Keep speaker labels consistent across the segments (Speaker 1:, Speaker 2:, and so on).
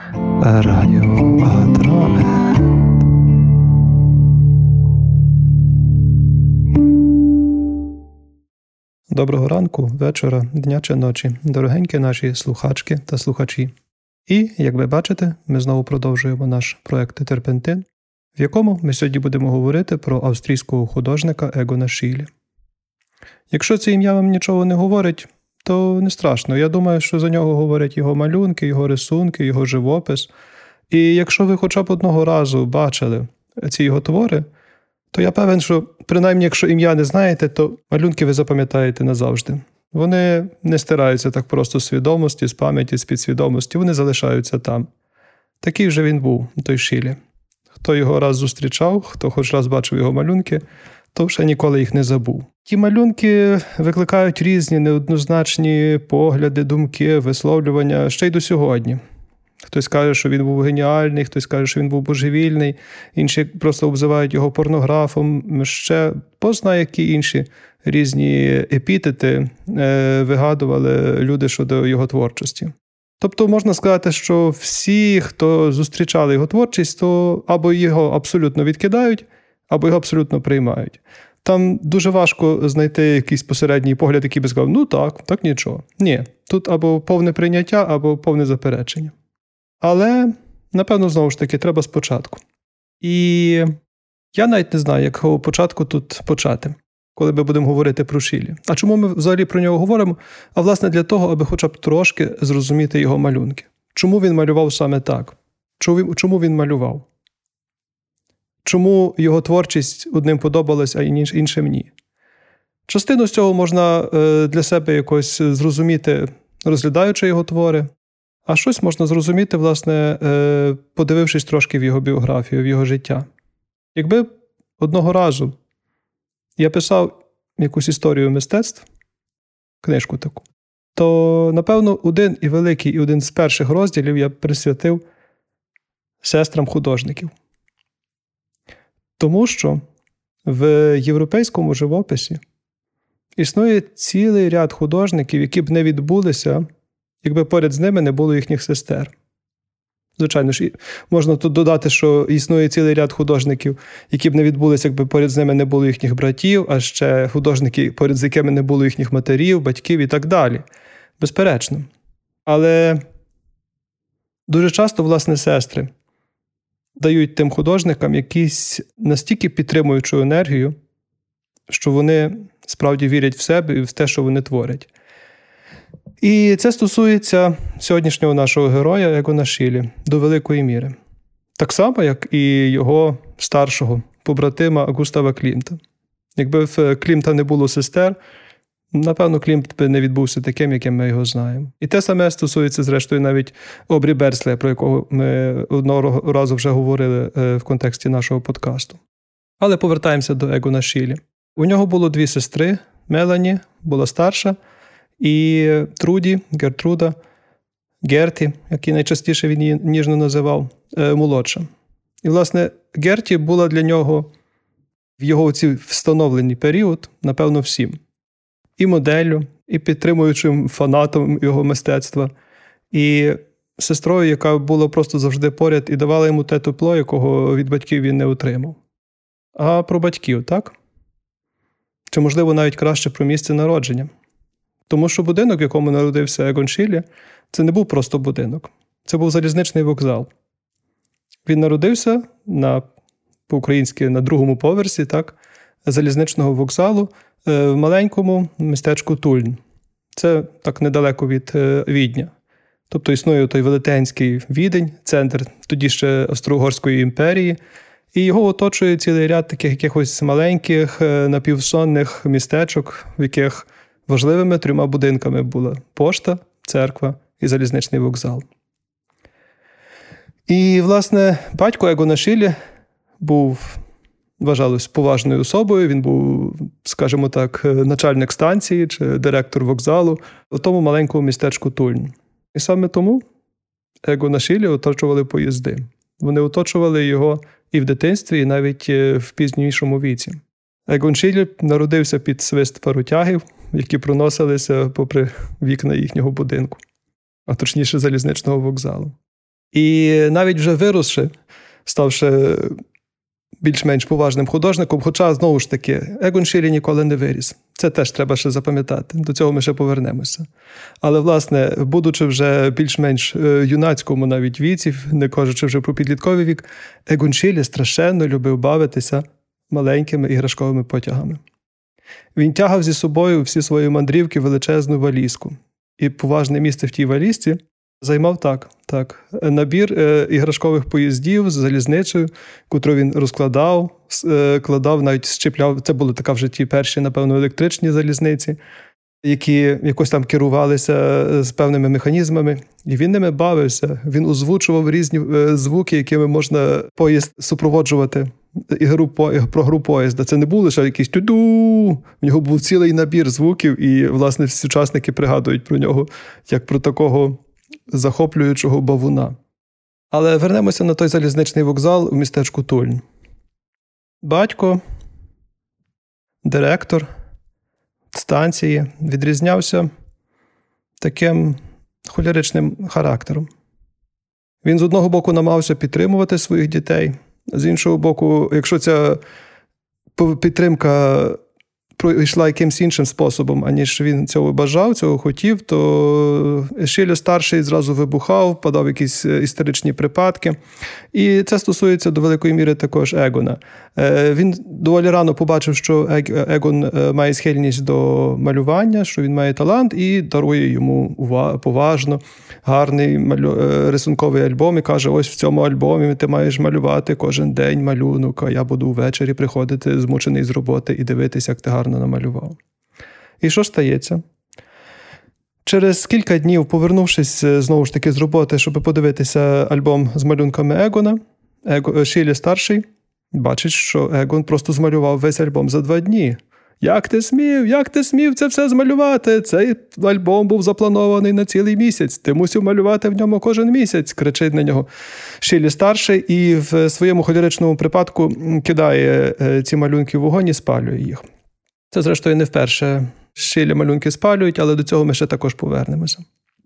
Speaker 1: Радіо Атрамент. Доброго ранку, вечора, дня чи ночі, дорогенькі наші слухачки та слухачі. І, як ви бачите, ми знову продовжуємо наш проект «Терпентин», в якому ми сьогодні будемо говорити про австрійського художника Егона Шіле. Якщо це ім'я вам нічого не говорить, то не страшно. Я думаю, що за нього говорять його малюнки, його рисунки, його живопис. І якщо ви хоча б одного разу бачили ці його твори, то я певен, що принаймні, якщо ім'я не знаєте, то малюнки ви запам'ятаєте назавжди. Вони не стираються так просто з свідомості, з пам'яті, з підсвідомості, вони залишаються там. Такий вже він був, той Шіле. Хто його раз зустрічав, хто хоч раз бачив його малюнки, то вже ніколи їх не забув. Ті малюнки викликають різні неоднозначні погляди, думки, висловлювання ще й до сьогодні. Хтось каже, що він був геніальний, хтось каже, що він був божевільний, інші просто обзивають його порнографом, ще познає, які інші різні епітети вигадували люди щодо його творчості. Тобто можна сказати, що всі, хто зустрічали його творчість, то або його абсолютно відкидають, або його абсолютно приймають. Там дуже важко знайти якийсь посередній погляд, який би сказав, ну так нічого. Ні, тут або повне прийняття, або повне заперечення. Але, напевно, знову ж таки, треба спочатку. І я навіть не знаю, якого початку тут почати, коли ми будемо говорити про Шіле. А чому ми взагалі про нього говоримо? А власне для того, аби хоча б трошки зрозуміти його малюнки. Чому він малював саме так? Чому він малював? Чому його творчість одним подобалась, а іншим ні? Частину з цього можна для себе якось зрозуміти, розглядаючи його твори, а щось можна зрозуміти, власне, подивившись трошки в його біографію, в його життя. Якби одного разу я писав якусь історію мистецтв, книжку таку, то, напевно, один і великий, і один з перших розділів я присвятив сестрам художників. Тому що в європейському живописі існує цілий ряд художників, які б не відбулися, якби поряд з ними не було їхніх сестер. Звичайно ж, можна тут додати, що існує цілий ряд художників, які б не відбулися, якби поряд з ними не було їхніх братів, а ще художники, поряд з якими не було їхніх матерів, батьків і так далі. Безперечно. Але дуже часто, власне, сестри дають тим художникам якісь настільки підтримуючу енергію, що вони справді вірять в себе і в те, що вони творять. І це стосується сьогоднішнього нашого героя Егона Шіле до великої міри. Так само, як і його старшого побратима Густава Клімта. Якби в Клімта не було сестер, напевно, Клімт би не відбувся таким, яким ми його знаємо. І те саме стосується, зрештою, навіть Обрі Берслея, про якого ми одного разу вже говорили в контексті нашого подкасту. Але повертаємося до Егона Шіле. У нього було дві сестри. Мелані була старша, і Труді, Гертруда, Герті, який найчастіше він її ніжно називав, молодша. І, власне, Герті була для нього в його цій встановлений період, напевно, всім. І моделлю, і підтримуючим фанатом його мистецтва, і сестрою, яка була просто завжди поряд і давала йому те тепло, якого від батьків він не отримав. А про батьків, так? Чи, можливо, навіть краще про місце народження? Тому що будинок, в якому народився Егон Шіле, це не був просто будинок. Це був залізничний вокзал. Він народився по-українськи на другому поверсі, так, залізничного вокзалу в маленькому містечку Тульн. Це так недалеко від Відня. Тобто існує той велетенський Відень, центр тоді ще Австро-Угорської імперії, і його оточує цілий ряд таких якихось маленьких напівсонних містечок, в яких важливими 3 будинками була пошта, церква і залізничний вокзал. І, власне, батько Егона Шіле вважалось поважною особою, він був, скажімо так, начальник станції чи директор вокзалу у тому маленькому містечку Тульн. І саме тому Егона Шіле оточували поїзди. Вони оточували його і в дитинстві, і навіть в пізнішому віці. Егон Шіле народився під свист паротягів, які проносилися попри вікна їхнього будинку, а точніше залізничного вокзалу. І навіть вже виросши, ставши більш-менш поважним художником, хоча, знову ж таки, Егон Шіле ніколи не виріс. Це теж треба ще запам'ятати. До цього ми ще повернемося. Але, власне, будучи вже більш-менш юнацькому навіть віці, не кажучи вже про підлітковий вік, Егон Шіле страшенно любив бавитися маленькими іграшковими потягами. Він тягав зі собою всі свої мандрівки величезну валізку. І поважне місце в тій валізці займав набір іграшкових поїздів з залізницею, котру він розкладав, кладав, навіть щепляв. Це були така вже ті перші, напевно, електричні залізниці, які якось там керувалися з певними механізмами. І він ними бавився. Він озвучував різні звуки, якими можна поїзд супроводжувати. Про гру поїзда. Це не було лише якийсь тю-ду. В нього був цілий набір звуків, і, власне, сучасники пригадують про нього як про такого захоплюючого бавуна. Але вернемося на той залізничний вокзал у містечку Тульн. Батько, директор станції, відрізнявся таким холеричним характером. Він з одного боку намагався підтримувати своїх дітей, з іншого боку, якщо ця підтримка пройшла якимсь іншим способом, аніж він цього бажав, цього хотів, то Шіле старший зразу вибухав, впадав в якісь істеричні припадки. І це стосується до великої міри також Егона. Він доволі рано побачив, що Егон має схильність до малювання, що він має талант, і дарує йому поважно гарний рисунковий альбом і каже, ось в цьому альбомі ти маєш малювати кожен день малюнок, а я буду ввечері приходити змучений з роботи і дивитися, як ти гарно намалював. І що стається? Через кілька днів, повернувшись знову ж таки з роботи, щоб подивитися альбом з малюнками Егона, Шіле старший бачить, що Егон просто змалював весь альбом за 2 дні. Як ти смів це все змалювати? Цей альбом був запланований на цілий місяць. Ти мусив малювати в ньому кожен місяць, кричить на нього Шіле старший і в своєму холеричному припадку кидає ці малюнки в вогонь і спалює їх. Це, зрештою, не вперше Шіле малюнки спалюють, але до цього ми ще також повернемося.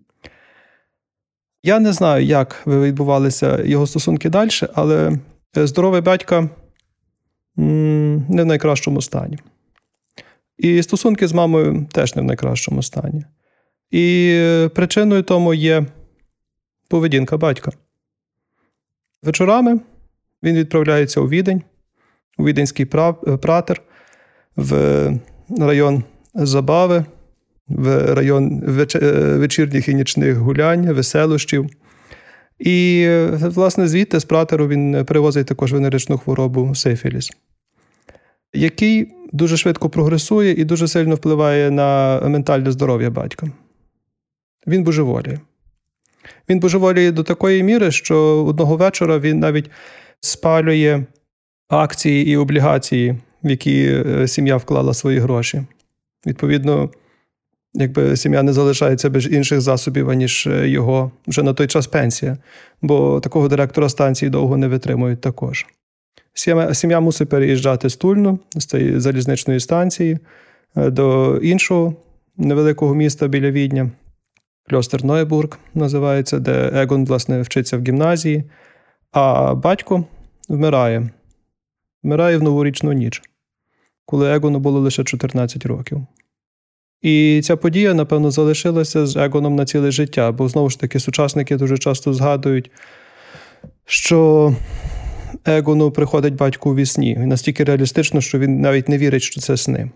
Speaker 1: Я не знаю, як відбувалися його стосунки далі, але здоровий батько не в найкращому стані. І стосунки з мамою теж не в найкращому стані. І причиною тому є поведінка батька. Вечорами він відправляється у Відень, у Віденський пратер, в район забави, в район вечірніх і нічних гулянь, веселощів. І, власне, звідти з пратеру він привозить також венеричну хворобу сифіліс, який дуже швидко прогресує і дуже сильно впливає на ментальне здоров'я батька. Він божеволіє. Він божеволіє до такої міри, що одного вечора він навіть спалює акції і облігації, в які сім'я вклала свої гроші. Відповідно, якби сім'я не залишається без інших засобів, аніж його вже на той час пенсія, бо такого директора станції довго не витримують також. Сім'я мусить переїжджати з Тульну, з цієї залізничної станції, до іншого невеликого міста біля Відня, Кльостер-Нойбург називається, де Егон, власне, вчиться в гімназії, а батько вмирає. Вмирає в новорічну ніч, коли Егону було лише 14 років. І ця подія, напевно, залишилася з Егоном на ціле життя, бо, знову ж таки, сучасники дуже часто згадують, що Егону приходить батько у вісні. Він настільки реалістично, що він навіть не вірить, що це сни.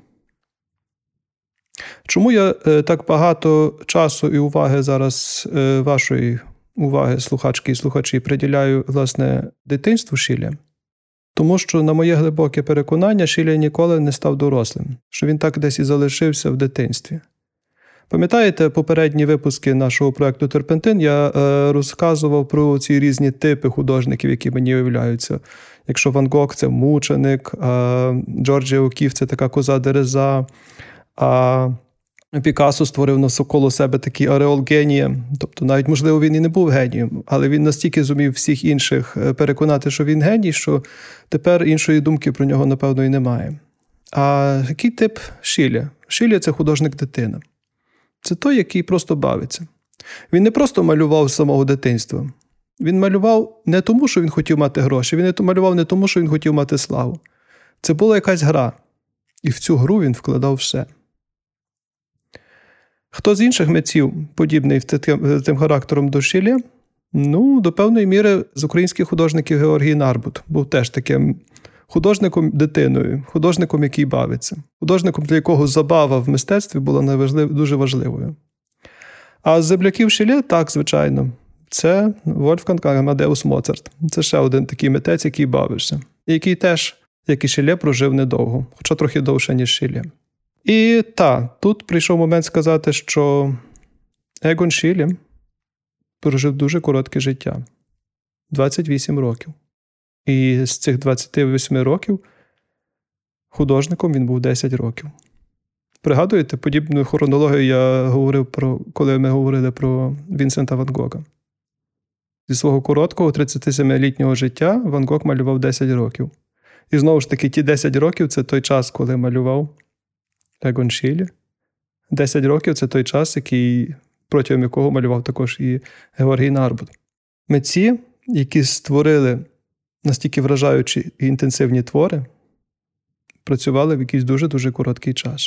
Speaker 1: Чому я так багато часу і уваги зараз, вашої уваги, слухачки і слухачі, приділяю, власне, дитинству Шіле? Тому що, на моє глибоке переконання, Шіле ніколи не став дорослим, що він так десь і залишився в дитинстві. Пам'ятаєте попередні випуски нашого проєкту «Терпентин»? Я розказував про ці різні типи художників, які мені уявляються. Якщо Ван Гог – це мученик, Джорджіо Окіф – це така коза Дереза, а Пікассо створив навколо себе такий ореол генія. Тобто навіть, можливо, він і не був генієм, але він настільки зумів всіх інших переконати, що він геній, що тепер іншої думки про нього, напевно, і немає. А який тип Шіле? Шіле – це художник-дитина. Це той, який просто бавиться. Він не просто малював з самого дитинства. Він малював не тому, що він хотів мати гроші, він малював не тому, що він хотів мати славу. Це була якась гра. І в цю гру він вкладав все. Хто з інших митців, подібний тим характером до Шілля? До певної міри з українських художників Георгій Нарбут був теж таким художником-дитиною, художником, який бавиться. Художником, для якого забава в мистецтві була дуже важливою. А з земляків Шілля, так, звичайно, це Вольфганг Амадеус Моцарт. Це ще один такий митець, який бавився. І який теж, як і Шілля, прожив недовго, хоча трохи довше, ніж Шілля. І тут прийшов момент сказати, що Егон Шілля прожив дуже коротке життя. 28 років. І з цих 28 років художником він був 10 років. Пригадуєте, подібну хронологію я говорив коли ми говорили про Вінсента Ван Гога. Зі свого короткого 37-літнього життя Ван Гог малював 10 років. І знову ж таки, ті 10 років – це той час, коли малював Егон Шілля. 10 років – це той час, протягом якого малював також і Георгій Нарбут. Митці, які створили настільки вражаючі і інтенсивні твори, працювали в якийсь дуже-дуже короткий час.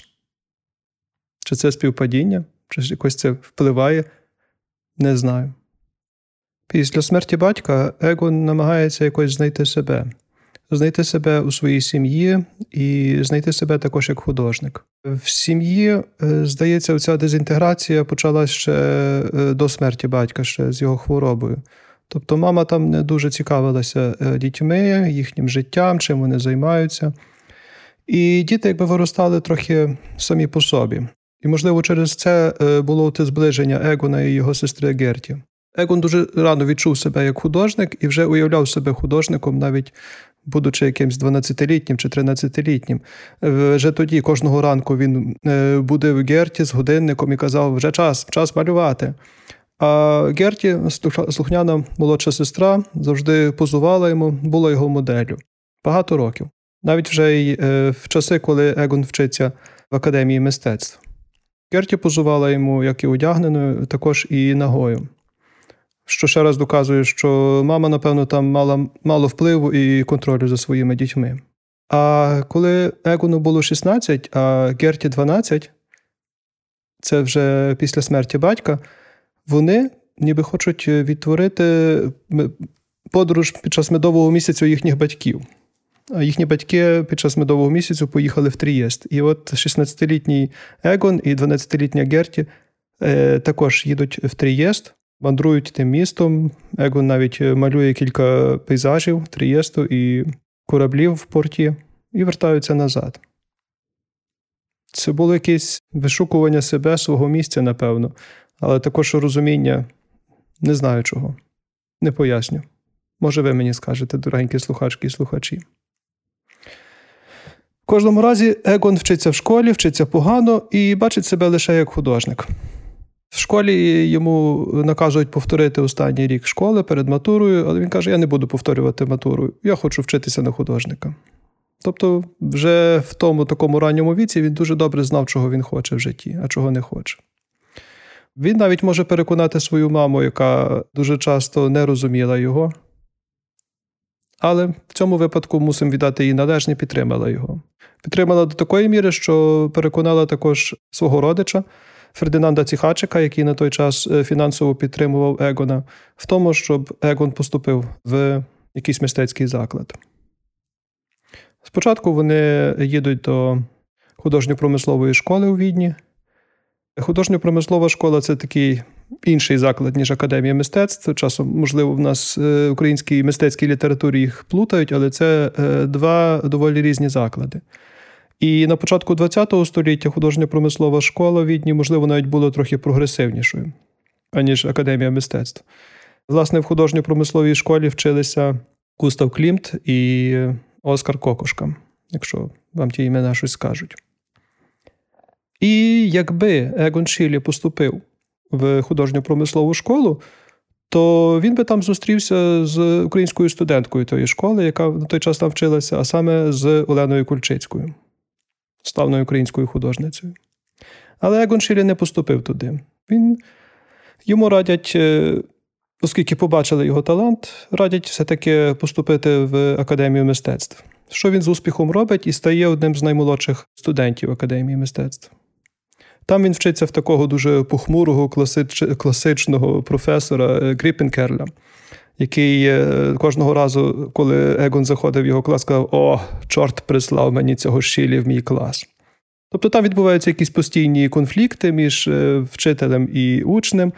Speaker 1: Чи це співпадіння, чи якось це впливає, не знаю. Після смерті батька Егон намагається якось знайти себе. Знайти себе у своїй сім'ї і знайти себе також як художник. В сім'ї, здається, оця дезінтеграція почалась ще до смерті батька, ще з його хворобою. Тобто мама там не дуже цікавилася дітьми, їхнім життям, чим вони займаються. І діти якби виростали трохи самі по собі. І, можливо, через це було те зближення Егона і його сестри Герті. Егон дуже рано відчув себе як художник і вже уявляв себе художником, навіть будучи якимсь 12-літнім чи 13-літнім. Вже тоді кожного ранку він будив Герті з годинником і казав: вже час малювати. А Герті, слухняна молодша сестра, завжди позувала йому, була його моделлю. Багато років. Навіть вже й в часи, коли Егон вчиться в Академії мистецтв. Герті позувала йому як і одягненою, також і нагою. Що ще раз доказує, що мама, напевно, там мала мало впливу і контролю за своїми дітьми. А коли Егону було 16, а Герті 12, це вже після смерті батька, вони ніби хочуть відтворити подорож під час медового місяця їхніх батьків. А їхні батьки під час медового місяцю поїхали в Трієст. І от 16-літній Егон і 12-літня Герті також їдуть в Трієст, мандрують тим містом. Егон навіть малює кілька пейзажів Трієсту і кораблів в порті і вертаються назад. Це було якесь вишукування себе, свого місця, напевно. Але також розуміння не знаю чого. Не поясню. Може, ви мені скажете, дорогенькі слухачки і слухачі. В кожному разі Егон вчиться в школі, вчиться погано і бачить себе лише як художник. В школі йому наказують повторити останній рік школи перед матурою, але він каже: я не буду повторювати матуру, я хочу вчитися на художника. Тобто вже в тому такому ранньому віці він дуже добре знав, чого він хоче в житті, а чого не хоче. Він навіть може переконати свою маму, яка дуже часто не розуміла його. Але в цьому випадку мусимо віддати їй належне, підтримала його. Підтримала до такої міри, що переконала також свого родича Фердинанда Ціхачика, який на той час фінансово підтримував Егона, в тому, щоб Егон поступив в якийсь мистецький заклад. Спочатку вони їдуть до художньо-промислової школи у Відні. Художньо-промислова школа – це такий інший заклад, ніж Академія мистецтв. Часом, можливо, в нас в українській мистецькій літературі їх плутають, але це два доволі різні заклади. І на початку ХХ століття художньо-промислова школа в Відні, можливо, навіть була трохи прогресивнішою, аніж Академія мистецтв. Власне, в художньо-промисловій школі вчилися Густав Клімт і Оскар Кокошка, якщо вам ті імена щось скажуть. І якби Егон Шілля поступив в художньо-промислову школу, то він би там зустрівся з українською студенткою тої школи, яка на той час там вчилася, а саме з Оленою Кульчицькою, славною українською художницею. Але Егон Шілля не поступив туди. Йому радять оскільки побачили його талант, радять все-таки поступити в Академію мистецтв. Що він з успіхом робить і стає одним з наймолодших студентів Академії мистецтв. Там він вчиться в такого дуже похмурого, класичного професора Гріппенкерля, який кожного разу, коли Егон заходив в його клас, сказав: «О, чорт прислав мені цього Шілі в мій клас». Тобто там відбуваються якісь постійні конфлікти між вчителем і учнем.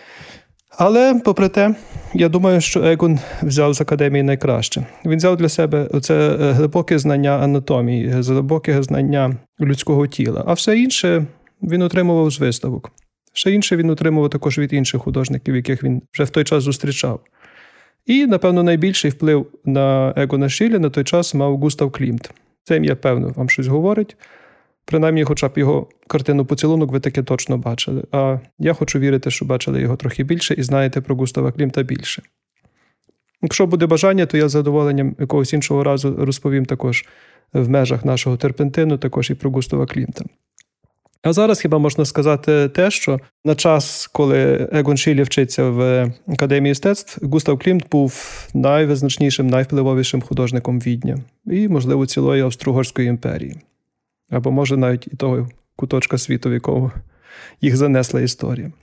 Speaker 1: Але, попри те, я думаю, що Егон взяв з Академії найкраще. Він взяв для себе оце глибоке знання анатомії, глибоке знання людського тіла. А все інше він отримував з виставок. Все інше він отримував також від інших художників, яких він вже в той час зустрічав. І, напевно, найбільший вплив на Егона Шілі на той час мав Густав Клімт. Це ім'я, певно, вам щось говорить. Принаймні, хоча б його картину «Поцілунок» ви таки точно бачили. А я хочу вірити, що бачили його трохи більше і знаєте про Густава Клімта більше. Якщо буде бажання, то я з задоволенням якогось іншого разу розповім також в межах нашого терпентину, також і про Густава Клімта. А зараз хіба можна сказати те, що на час, коли Егон Шілі вчиться в Академії мистецтв, Густав Клімт був найвизначнішим, найвпливовішим художником Відня і, можливо, цілої Австро-Угорської імперії. Або, може, навіть і того куточка світу, в якого їх занесла історія.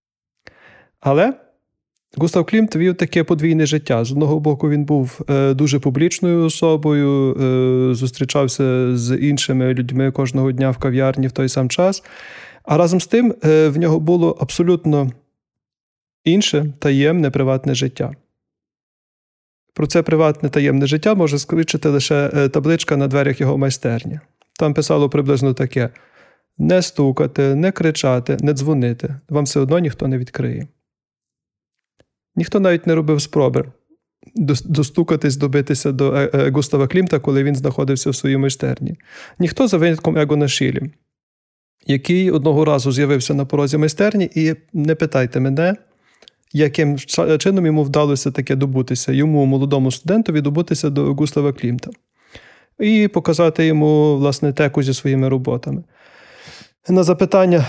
Speaker 1: Але Густав Клімт вів таке подвійне життя. З одного боку, він був дуже публічною особою, зустрічався з іншими людьми кожного дня в кав'ярні в той сам час. А разом з тим в нього було абсолютно інше, таємне, приватне життя. Про це приватне, таємне життя може свідчити лише табличка на дверях його майстерні. Там писало приблизно таке: не стукати, не кричати, не дзвонити. Вам все одно ніхто не відкриє. Ніхто навіть не робив спроби достукатись, добитися до Густава Клімта, коли він знаходився в своїй майстерні. Ніхто за винятком Егона Шілі, який одного разу з'явився на порозі майстерні, і не питайте мене, яким чином йому вдалося таке добутися, йому, молодому студентові, добутися до Густава Клімта. І показати йому, власне, теку зі своїми роботами. На запитання,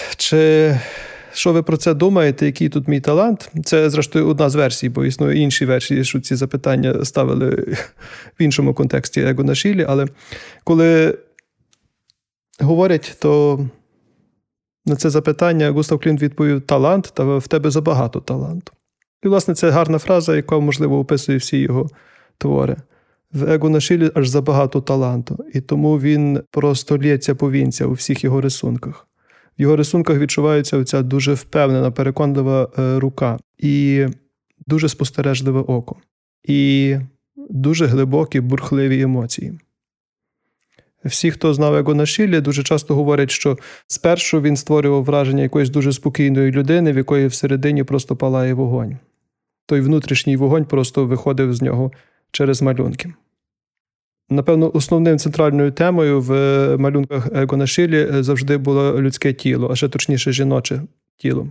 Speaker 1: що ви про це думаєте, який тут мій талант? Це, зрештою, одна з версій, бо існує інші версії, що ці запитання ставили в іншому контексті Егона Шілі. Але коли говорять, то на це запитання Густав Клімт відповів: талант, та в тебе забагато таланту. І, власне, це гарна фраза, яка, можливо, описує всі його твори. В Егона Шілі аж забагато таланту, і тому він просто лється повінця у всіх його рисунках. В його рисунках відчувається оця дуже впевнена, переконлива рука і дуже спостережливе око, і дуже глибокі, бурхливі емоції. Всі, хто знав Егона Шілі, дуже часто говорять, що спершу він створював враження якоїсь дуже спокійної людини, в якої всередині просто палає вогонь. Той внутрішній вогонь просто виходив з нього через малюнки. Напевно, основним центральною темою в малюнках Егона Шілі завжди було людське тіло, а ще точніше жіноче тіло.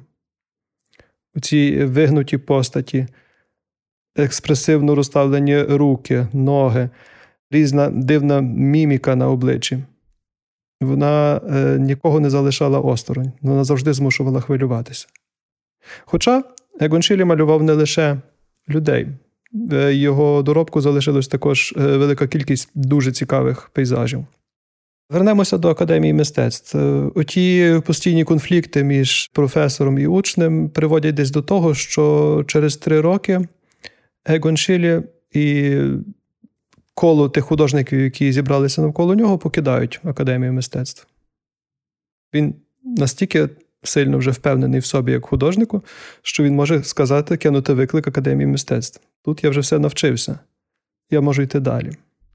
Speaker 1: Ці вигнуті постаті, експресивно розставлені руки, ноги, різна дивна міміка на обличчі. Вона нікого не залишала осторонь, вона завжди змушувала хвилюватися. Хоча Егон Шілі малював не лише людей. В його доробку залишилась також велика кількість дуже цікавих пейзажів. Вернемося до Академії мистецтв. Оті постійні конфлікти між професором і учнем приводять десь до того, що через 3 роки Егон Шілі і коло тих художників, які зібралися навколо нього, покидають Академію мистецтв. Він настільки сильно вже впевнений в собі як художнику, що він може сказати, кинути виклик Академії мистецтв. Тут я вже все навчився. Я можу йти далі.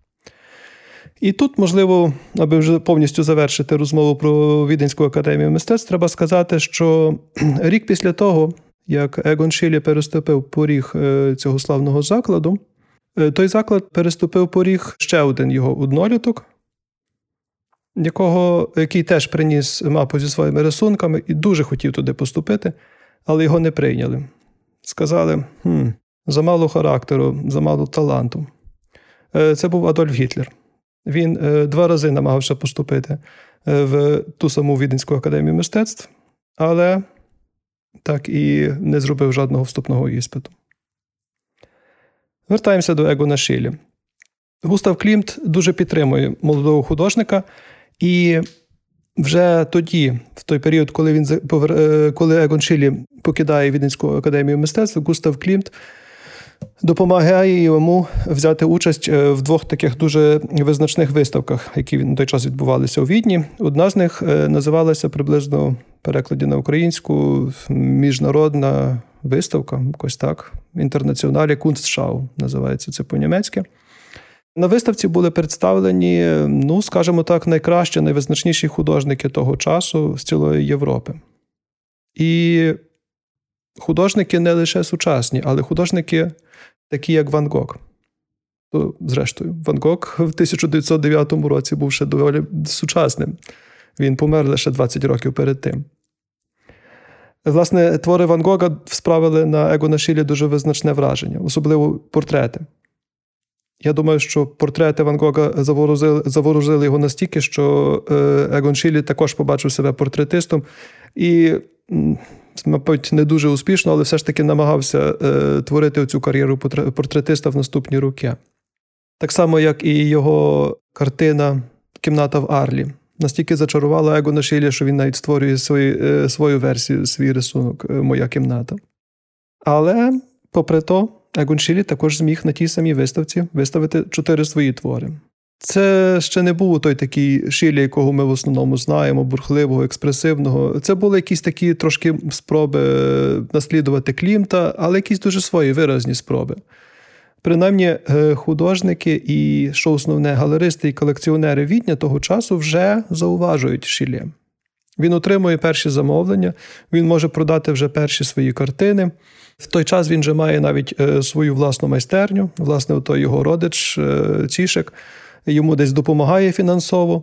Speaker 1: І тут, можливо, аби вже повністю завершити розмову про Віденську академію мистецтв, треба сказати, що рік після того, як Егон Шілі переступив поріг цього славного закладу, той заклад переступив поріг ще один його одноліток, який теж приніс мапу зі своїми рисунками і дуже хотів туди поступити, але його не прийняли. Сказали, замало характеру, замало таланту. Це був Адольф Гітлер. Він 2 рази намагався поступити в ту саму Віденську академію мистецтв, але так і не зробив жодного вступного іспиту. Вертаємося до Егона Шіллі. Густав Клімт дуже підтримує молодого художника, і вже тоді, в той період, коли Егон Шіллі покидає Віденську академію мистецтв, Густав Клімт допомагає йому взяти участь в двох таких дуже визначних виставках, які на той час відбувалися у Відні. Одна з них називалася приблизно в перекладі на українську «Міжнародна виставка», якось так, «Інтернаціоналі Кунстшау» називається це по-німецьки. На виставці були представлені, скажімо так, найкращі, найвизначніші художники того часу з цілої Європи. І художники не лише сучасні, але художники такі, як Ван Гог. Зрештою, Ван Гог в 1909 році був ще доволі сучасним. Він помер лише 20 років перед тим. Власне, твори Ван Гога справили на Егона Шіллі дуже визначне враження, особливо портрети. Я думаю, що портрети Ван Гога заворожили його настільки, що Егон Шіллі також побачив себе портретистом і, мабуть, не дуже успішно, але все ж таки намагався творити цю кар'єру портретиста в наступні роки. Так само, як і його картина «Кімната в Арлі». Настільки зачарувала Егона Шіллі, що він навіть створює свою версію, свій рисунок «Моя кімната». Але, попри то, Егон Шіллі також зміг на тій самій виставці виставити 4 свої твори. Це ще не був той такий Шіллі, якого ми в основному знаємо, бурхливого, експресивного. Це були якісь такі трошки спроби наслідувати Клімта, але якісь дуже свої виразні спроби. Принаймні, художники і, що основне, галеристи і колекціонери Відня того часу вже зауважують Шіллі. Він отримує перші замовлення, він може продати вже перші свої картини. В той час він вже має навіть свою власну майстерню. Власне, отой його родич Цішек йому десь допомагає фінансово.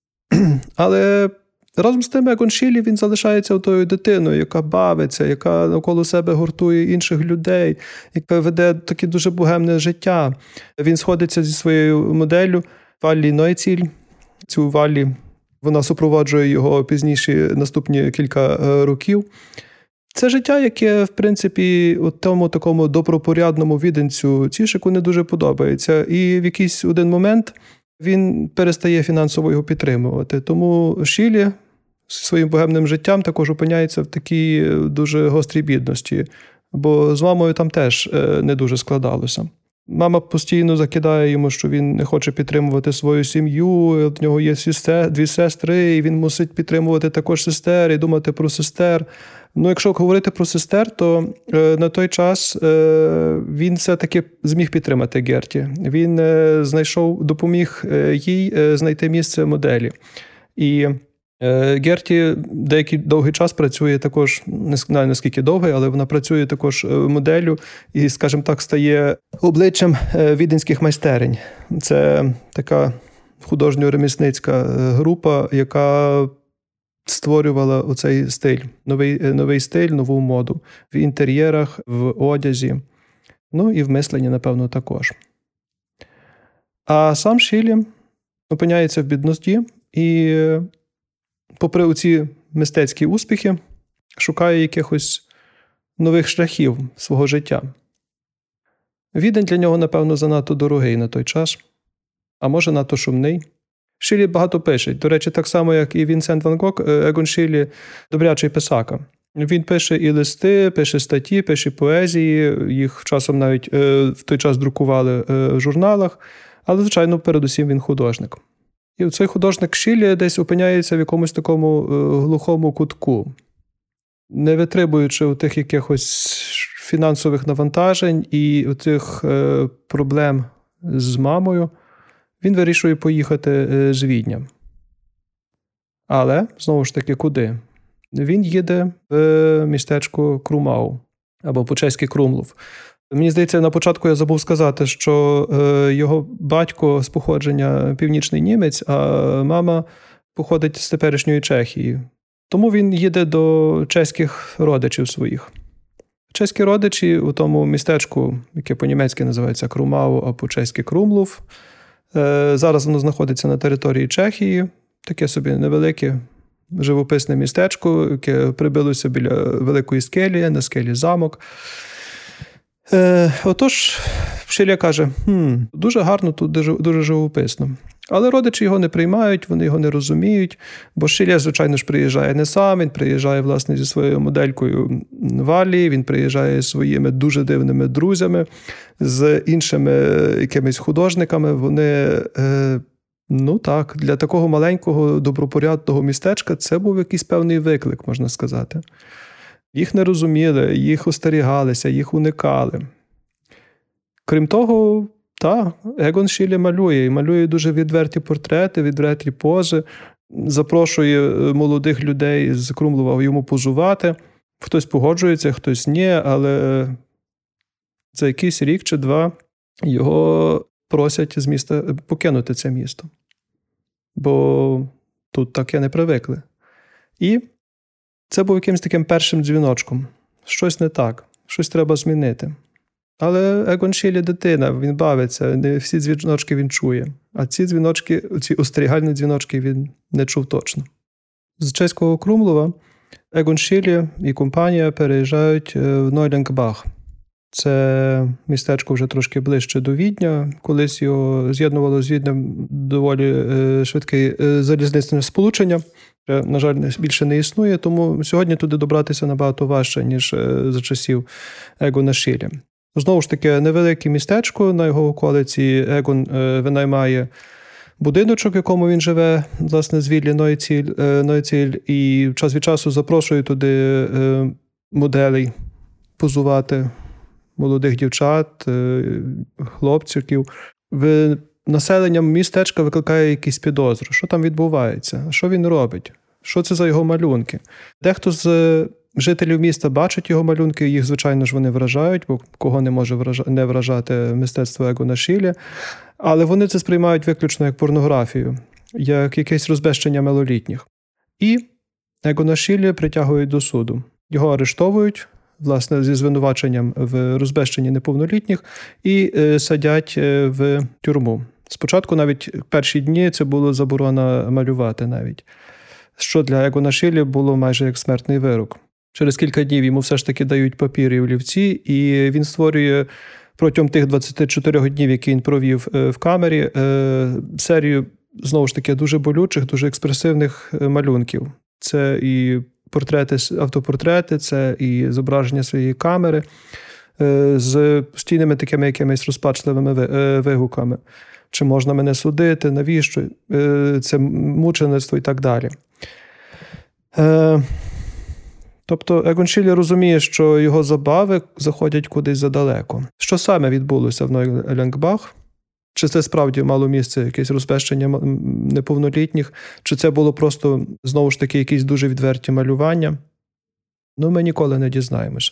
Speaker 1: Але разом з тим Егон Шіллі він залишається тою дитиною, яка бавиться, яка навколо себе гуртує інших людей, яка веде таке дуже богемне життя. Він сходиться зі своєю моделлю Валлі Нойціль. Цю Валлі вона супроводжує його пізніші наступні кілька років. Це життя, яке, в принципі, тому такому добропорядному віденцю Цішику не дуже подобається. І в якийсь один момент він перестає фінансово його підтримувати. Тому Шіллі зі своїм богемним життям також опиняється в такій дуже гострій бідності. Бо з мамою там теж не дуже складалося. Мама постійно закидає йому, що він не хоче підтримувати свою сім'ю, в нього є 2 сестри, і він мусить підтримувати також сестер і думати про сестер. Якщо говорити про сестер, то на той час він все-таки зміг підтримати Герті. Він допоміг їй знайти місце моделі. І Герті деякий довгий час працює також, не знаю наскільки довгий, але вона працює також моделлю і, скажімо так, стає обличчям віденських майстерень. Це така художньо-ремісницька група, яка створювала оцей стиль, новий стиль, нову моду в інтер'єрах, в одязі, і в мисленні, напевно, також. А сам Шіллі опиняється в бідності і, попри оці мистецькі успіхи, шукає якихось нових шляхів свого життя. Відень для нього, напевно, занадто дорогий на той час, а може надто шумний. Шіллі багато пише. До речі, так само, як і Вінсент Ван Гог, Егон Шіллі – добрячий писака. Він пише і листи, пише статті, пише поезії, їх часом навіть в той час друкували в журналах, але, звичайно, передусім він художник. І цей художник Шіллі десь опиняється в якомусь такому глухому кутку, не витримуючи тих якихось фінансових навантажень і тих проблем з мамою, він вирішує поїхати з Відня. Але, знову ж таки, куди? Він їде в містечко Крумау, або по-чеськи Крумлов. Мені здається, на початку я забув сказати, що його батько з походження північний німець, а мама походить з теперішньої Чехії. Тому він їде до чеських родичів своїх. Чеські родичі у тому містечку, яке по-німецьки називається Крумау, а по-чеськи Крумлов. Зараз воно знаходиться на території Чехії, таке собі невелике живописне містечко, яке прибилося біля великої скелі, на скелі замок. Отож, Шилля каже, дуже гарно тут, дуже живописно. Але родичі його не приймають, вони його не розуміють, бо Шилля, звичайно ж, приїжджає не сам, він приїжджає, власне, зі своєю моделькою Валі, він приїжджає зі своїми дуже дивними друзями, з іншими якимись художниками. Вони, для такого маленького, добропорядного містечка це був якийсь певний виклик, можна сказати. Їх не розуміли, їх остерігалися, їх уникали. Крім того, Егон Шилля малює, і малює дуже відверті портрети, відверті пози, запрошує молодих людей з Крумлова йому позувати. Хтось погоджується, хтось ні, але за якийсь рік чи два його просять з міста покинути це місто. Бо тут таке не привикли. І це був якимось таким першим дзвіночком. Щось не так, щось треба змінити. Але Егон Шилля дитина, він бавиться, не всі дзвіночки він чує. А ці дзвіночки, ці остерігальні дзвіночки він не чув точно. З чеського Крумлова Егон Шилля і компанія переїжджають в Нойленгбах. Це містечко вже трошки ближче до Відня. Колись його з'єднувало з Віднем доволі швидке залізничне сполучення. На жаль, більше не існує, тому сьогодні туди добратися набагато важче, ніж за часів Егона Шилля. Знову ж таки, невелике містечко, на його околиці Егон винаймає будиночок, в якому він живе, власне, з Віллі Нойціль, і час від часу запрошує туди моделей позувати, молодих дівчат, хлопчиків. Населення містечка викликає якісь підозри. Що там відбувається? Що він робить? Що це за його малюнки? Дехто з жителів міста бачить його малюнки, їх, звичайно ж, вони вражають, бо кого не може не вражати мистецтво Егона Шилля. Але вони це сприймають виключно як порнографію, як якесь розбещення малолітніх. І Егона Шилля притягують до суду. Його арештовують, власне, зі звинуваченням в розбещенні неповнолітніх і садять в тюрму. Спочатку навіть перші дні це було заборона малювати навіть, що для Егона Шилля було майже як смертний вирок. Через кілька днів йому все ж таки дають папір і олівці, і він створює протягом тих 24 днів, які він провів в камері, серію, знову ж таки, дуже болючих, дуже експресивних малюнків. Це і портрети, автопортрети, це і зображення своєї камери з постійними такими якимись розпачливими вигуками. Чи можна мене судити, навіщо, це мучеництво і так далі. Тобто Егон Шилля розуміє, що його забави заходять кудись задалеко. Що саме відбулося в Нойленгбах? Чи це справді мало місце якесь розбещення неповнолітніх? Чи це було просто, знову ж таки, якісь дуже відверті малювання? Ми ніколи не дізнаємося.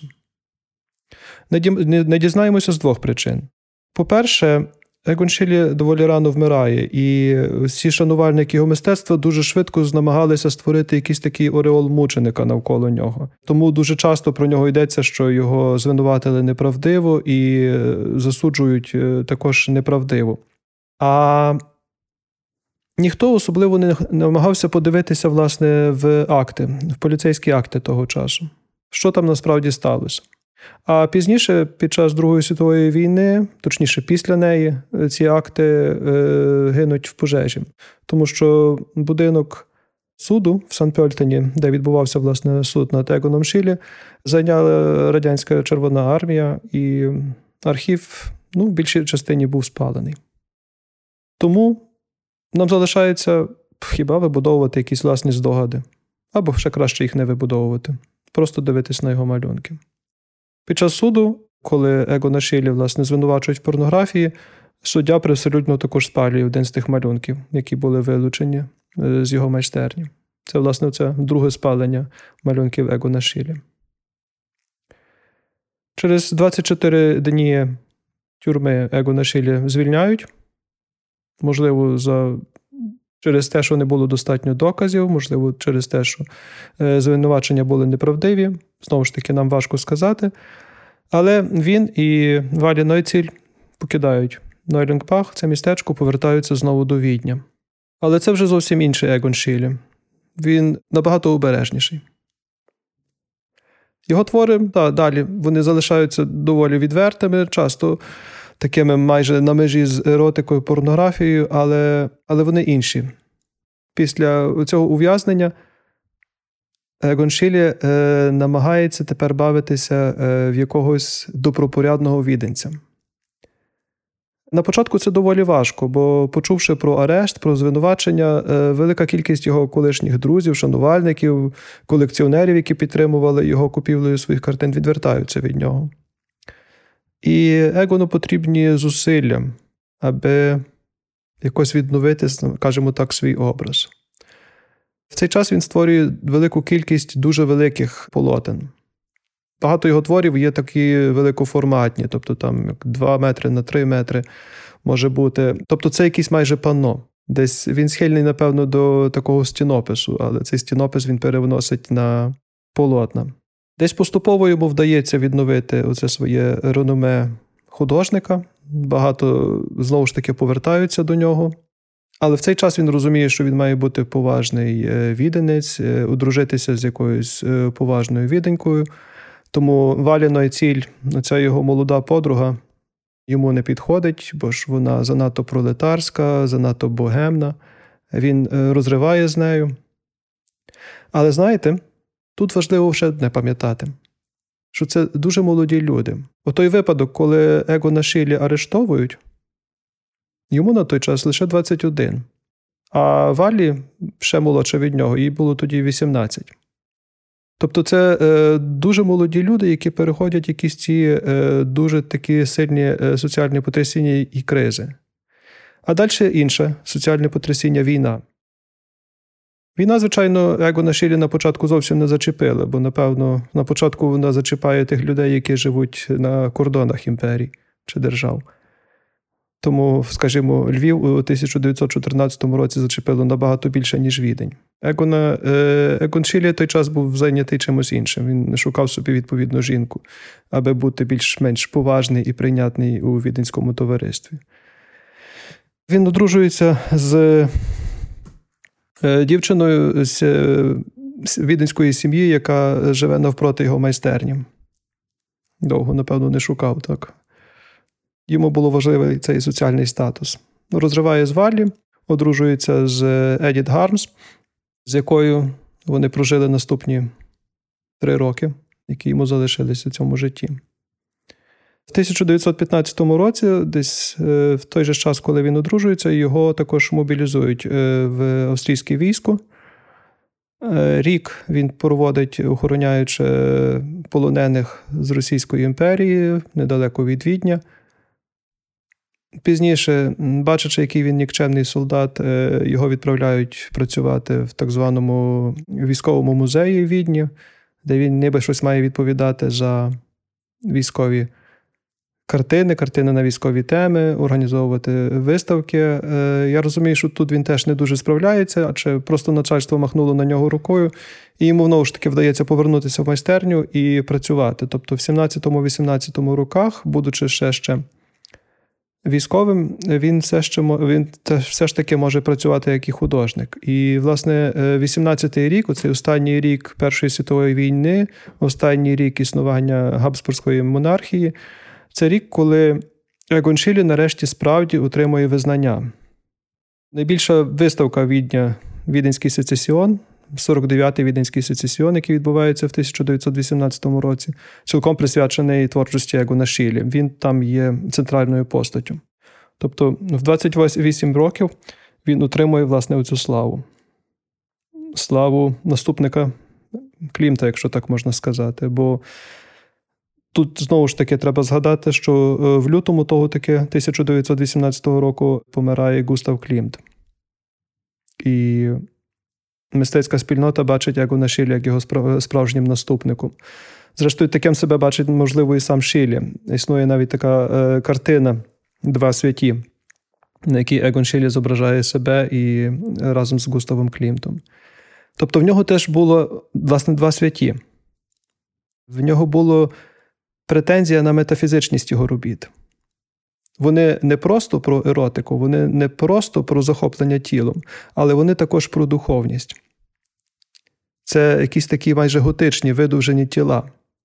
Speaker 1: Не дізнаємося з двох причин. По-перше, Егон Шилля доволі рано вмирає, і всі шанувальники його мистецтва дуже швидко намагалися створити якийсь такий ореол мученика навколо нього. Тому дуже часто про нього йдеться, що його звинуватили неправдиво і засуджують також неправдиво. А ніхто особливо не намагався подивитися, власне, в поліцейські акти того часу. Що там насправді сталося? А пізніше, під час Другої світової війни, точніше після неї, ці акти гинуть в пожежі. Тому що будинок суду в Сан-Пьольтені, де відбувався, власне, суд над Егоном Шиллі, зайняла радянська Червона армія, і архів, в більшій частині був спалений. Тому нам залишається хіба вибудовувати якісь власні здогади. Або ще краще їх не вибудовувати. Просто дивитись на його малюнки. Під час суду, коли Егона Шилля, власне, звинувачують в порнографії, суддя привселюдно також спалює один з тих малюнків, які були вилучені з його майстерні. Це, власне, це друге спалення малюнків Егона Шилля. Через 24 дні тюрми Егона Шилля звільняють. Можливо, через те, що не було достатньо доказів, можливо, через те, що звинувачення були неправдиві. Знову ж таки, нам важко сказати. Але він і Валі Нойціль покидають Нойленгбах, це містечко, повертаються знову до Відня. Але це вже зовсім інший Егон Шилля. він набагато обережніший. Його твори, далі, вони залишаються доволі відвертими, часто такими майже на межі з еротикою, порнографією, але вони інші. Після цього ув'язнення Егон Шілє намагається тепер бавитися в якогось добропорядного віденця. На початку це доволі важко, бо почувши про арешт, про звинувачення, велика кількість його колишніх друзів, шанувальників, колекціонерів, які підтримували його купівлею своїх картин, відвертаються від нього. І Егону потрібні зусилля, аби якось відновити, скажімо так, свій образ. В цей час він створює велику кількість дуже великих полотен. Багато його творів є такі великоформатні, тобто там 2 метри на 3 метри може бути. Тобто це якийсь майже панно. Десь він схильний, напевно, до такого стінопису, але цей стінопис він перевносить на полотна. Десь поступово йому вдається відновити оце своє реноме художника. Багато, знову ж таки, повертаються до нього. Але в цей час він розуміє, що він має бути поважний віденець, одружитися з якоюсь поважною віденькою. Тому Валіно і Ціль, ця його молода подруга, йому не підходить, бо ж вона занадто пролетарська, занадто богемна. Він розриває з нею. Але знаєте, тут важливо ще одне пам'ятати, що це дуже молоді люди. У той випадок, коли Егона Шілє арештовують, йому на той час лише 21. А Валі, ще молодша від нього, їй було тоді 18. Тобто це дуже молоді люди, які переходять якісь ці дуже такі сильні соціальні потрясіння і кризи. А далі інше соціальне потрясіння – війна. Війна, звичайно, Егона Шілє на початку зовсім не зачепила, бо, напевно, на початку вона зачіпає тих людей, які живуть на кордонах імперій чи держав. Тому, скажімо, Львів у 1914 році зачепило набагато більше, ніж Відень. Егон Шілє той час був зайнятий чимось іншим. Він шукав собі відповідну жінку, аби бути більш-менш поважний і прийнятний у віденському товаристві. Він одружується з дівчиною з віденської сім'ї, яка живе навпроти його майстерні. Довго, напевно, не шукав, так. Йому було важливий цей соціальний статус. Розриває з Валлі, одружується з Едіт Гармс, з якою вони прожили наступні 3 роки, які йому залишилися в цьому житті. В 1915 році, десь в той же час, коли він одружується, його також мобілізують в австрійське військо. Рік він проводить, охороняючи полонених з Російської імперії, недалеко від Відня. Пізніше, бачачи, який він нікчемний солдат, його відправляють працювати в так званому військовому музеї в Відні, де він ніби щось має відповідати за військові картини на військові теми, організовувати виставки. Я розумію, що тут він теж не дуже справляється, адже просто начальство махнуло на нього рукою, і йому знову ж таки вдається повернутися в майстерню і працювати. Тобто в 17-18 роках, будучи ще військовим, він все ж таки може працювати як і художник. І, власне, 18-й рік, оцей останній рік Першої світової війни, останній рік існування Габсбурзької монархії, це рік, коли Егон Шілє нарешті справді отримує визнання. Найбільша виставка Відня – Віденський сецесіон, 49-й Віденський сецесіон, який відбувається в 1918 році, цілком присвячений творчості Егона Шілє. Він там є центральною постаттю. Тобто в 28 років він отримує, власне, оцю славу. Славу наступника Клімта, якщо так можна сказати. Бо тут, знову ж таки, треба згадати, що в лютому того таки 1918 року помирає Густав Клімт. І мистецька спільнота бачить Егона Шілє як його справжнім наступником. Зрештою, таким себе бачить, можливо, і сам Шілє. Існує навіть така картина «Два святі», на якій Егон Шілє зображає себе і разом з Густавом Клімтом. Тобто в нього теж було, власне, 2 святі. В нього було претензія на метафізичність його робіт. Вони не просто про еротику, вони не просто про захоплення тілом, але вони також про духовність. Це якісь такі майже готичні, видовжені тіла.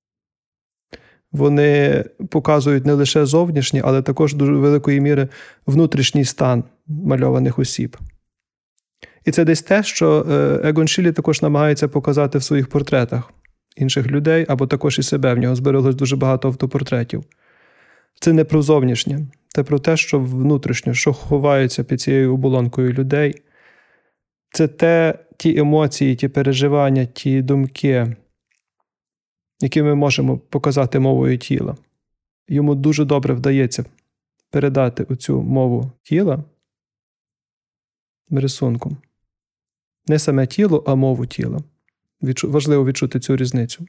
Speaker 1: Вони показують не лише зовнішній, але також дуже великої міри внутрішній стан мальованих осіб. І це десь те, що Егон Шіллі також намагається показати в своїх портретах інших людей, або також і себе. В нього збереглось дуже багато автопортретів. Це не про зовнішнє, це про те, що внутрішньо, що ховається під цією оболонкою людей. Це ті емоції, ті переживання, ті думки, які ми можемо показати мовою тіла. Йому дуже добре вдається передати оцю мову тіла рисунком. Не саме тіло, а мову тіла. Важливо відчути цю різницю.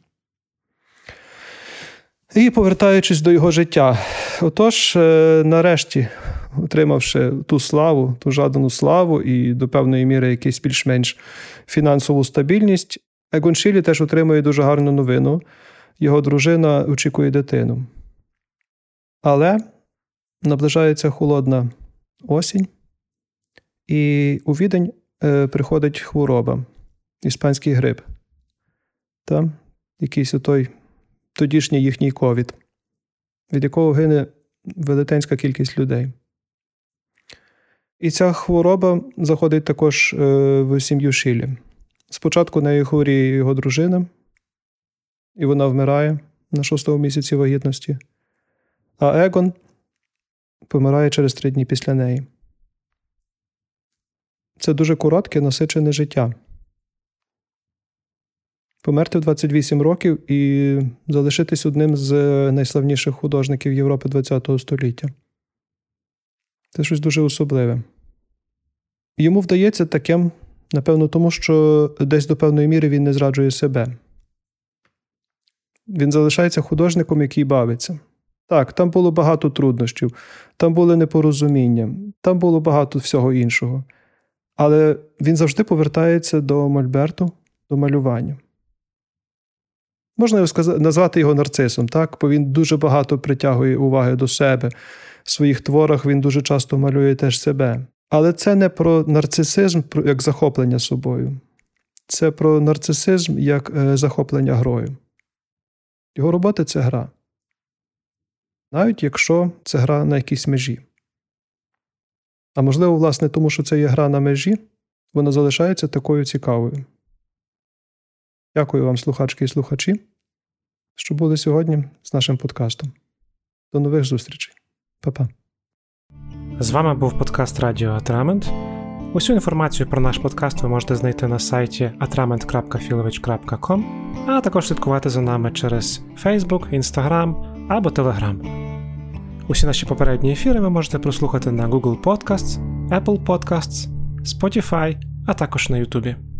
Speaker 1: І повертаючись до його життя. Отож, нарешті, отримавши ту славу, ту жадану славу і до певної міри якусь більш-менш фінансову стабільність, Егон Шіллі теж отримує дуже гарну новину. Його дружина очікує дитину. Але наближається холодна осінь, і у Відень приходить хвороба, іспанський грип. Та якийсь тодішній їхній ковід, від якого гине велетенська кількість людей. І ця хвороба заходить також в сім'ю Шіллі. Спочатку нею хворіє його дружина, і вона вмирає на 6-му місяці вагітності, а Егон помирає через 3 дні після неї. Це дуже коротке, насичене життя. Померти в 28 років і залишитись одним з найславніших художників Європи ХХ століття. Це щось дуже особливе. Йому вдається таким, напевно, тому що десь до певної міри він не зраджує себе. Він залишається художником, який бавиться. Так, там було багато труднощів, там були непорозуміння, там було багато всього іншого. Але він завжди повертається до мольберту, до малювання. Можна назвати його нарцисом, так? Бо він дуже багато притягує уваги до себе. В своїх творах він дуже часто малює теж себе. Але це не про нарцисизм як захоплення собою. Це про нарцисизм як захоплення грою. Його робота – це гра. Навіть якщо це гра на якійсь межі. А можливо, власне, тому що це є гра на межі, вона залишається такою цікавою. Дякую вам, слухачки і слухачі, що були сьогодні з нашим подкастом. До нових зустрічей. Па-па.
Speaker 2: З вами був подкаст Радіо Атрамент. Усю інформацію про наш подкаст ви можете знайти на сайті atrament.filovich.com, а також слідкувати за нами через Facebook, Instagram або Telegram. Усі наші попередні ефіри ви можете прослухати на Google Podcasts, Apple Podcasts, Spotify, а також на YouTube.